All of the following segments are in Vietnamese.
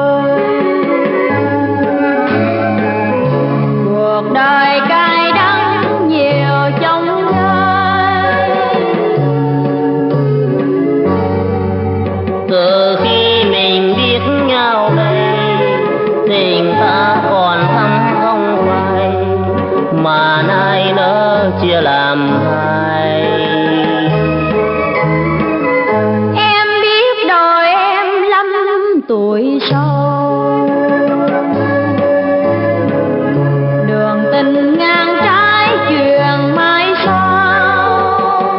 cuộc đời cay đắng nhiều trong gai. Từ khi mình biết nhau đây, tình ta còn thắm không phai, mà nay nỡ chia làm hai. Em biết đời em lắm tuổi sâu, đường tình ngang trái chuyện mai sau.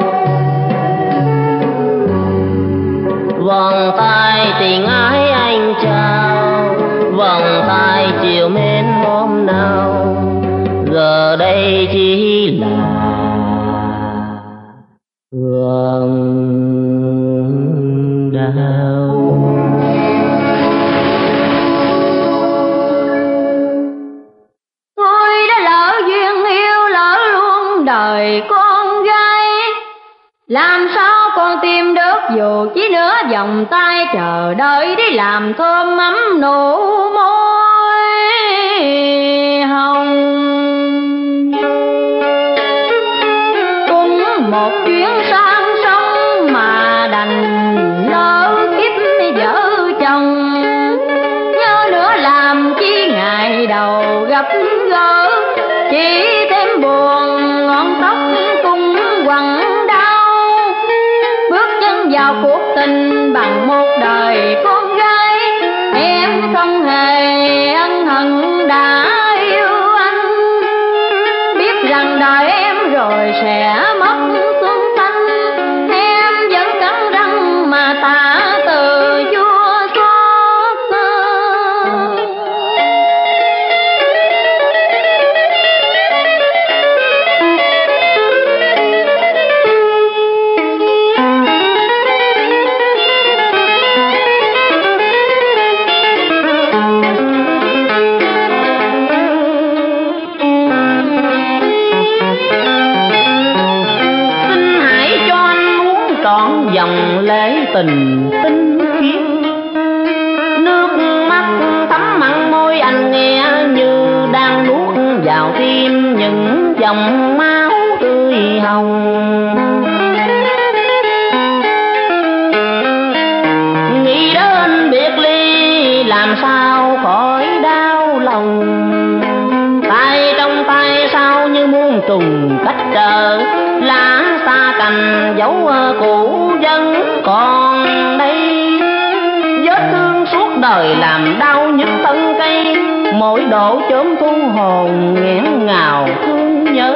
Vòng tay tình ái anh trao, vòng tay chiều mến hôm nào, giờ đây chỉ là hương đau. Tôi đã lỡ duyên yêu, lỡ luôn đời con gái. Làm sao con tìm được dù chỉ nửa vòng tay, chờ đợi để làm thơm ấm nụ môi hồng. Cũng một chuyến sang sông mà đành lỡ kiếp vợ chồng. Nhớ nữa làm chi ngày đầu gặp gỡ, chỉ thêm buồn ngọn tóc cung quằn đau. Bước chân vào cuộc tình bằng một đời con gái, em không hề ân hận đã yêu anh. Biết rằng đời em rồi sẽ mất xuân thanh, em vẫn cắn răng mà tạ từ Chúa xót. Xin hãy cho anh muốn trọn dòng lễ tình tinh khiết. Nước mắt thấm mặn môi anh nghe như đang nuốt vào tim những dòng máu tươi hồng. Nghĩ đến biệt ly làm sao khỏi đau lòng, tay trong tay sao như muôn trùng cách trở. Lá xa cành dấu cũ vẫn còn đây, vết thương suốt đời làm đau nhức thân cây. Mỗi độ chớm thu hồn nghẹn ngào thương nhớ,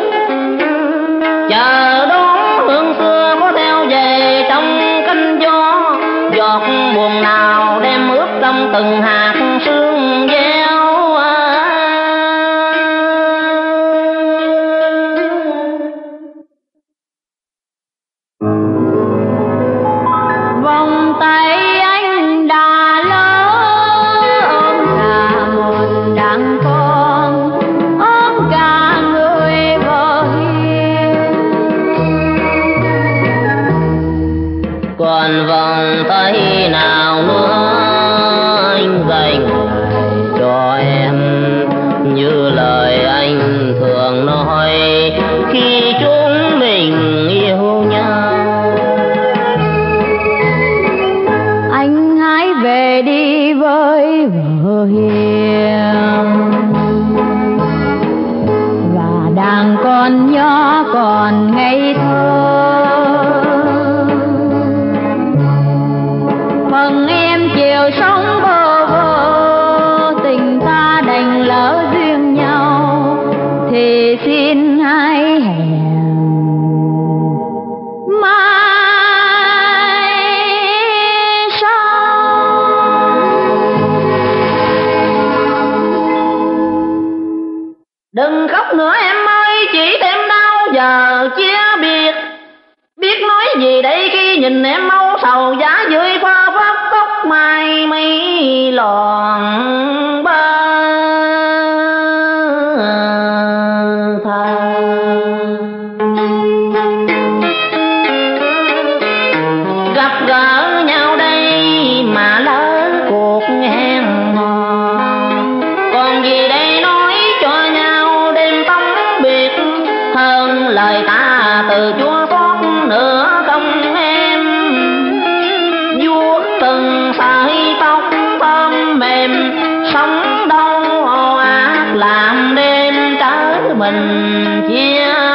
chờ đón hương xưa có theo về trong cánh gió. Giọt buồn nào đem ướt trong từng hạt sương gieo. Vòng tay anh đã lỡ ôm cả một đàn con, ôm cả người vợ hiền. Còn vòng tay nào nữa anh dành lại cho em, như lời anh thường nói khi chúng mình yêu nhau. Anh hãy về đi với vợ hiền và đàn con nhỏ còn ngây thơ. Phần em chiều sống bơ vơ, tình ta đành lỡ duyên nhau, thì xin hãy hẹn mai sau. Đừng khóc nữa em ơi, chỉ thêm đau giờ chia biệt. Biết nói gì đây khi nhìn em âu sầu giá dưới pha phát tóc mai mây lòn ba tha. Gặp gỡ nhau đây mà lỡ cuộc hẹn hò, mình chia